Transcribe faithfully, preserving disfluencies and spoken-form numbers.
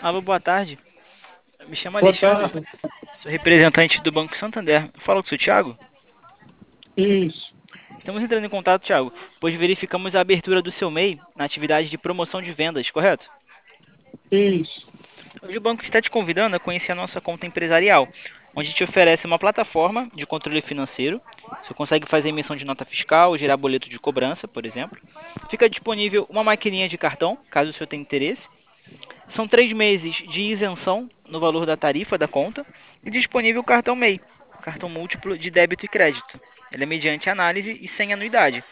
Alô, boa tarde. Me chamo Boa Alexandre, tarde. sou representante do Banco Santander. Fala com o seu Thiago. Isso, Estamos entrando em contato, Thiago, pois verificamos a abertura do seu M E I na atividade de promoção de vendas, correto? isso. Hoje o banco está te convidando a conhecer a nossa conta empresarial, onde te oferece uma plataforma de controle financeiro. Você consegue fazer emissão de nota fiscal, gerar boleto de cobrança, por exemplo. Fica disponível uma maquininha de cartão, caso o senhor tenha interesse. São três meses de isenção no valor da tarifa da conta e disponível o cartão M E I, cartão múltiplo de débito e crédito. Ele é mediante análise e sem anuidade.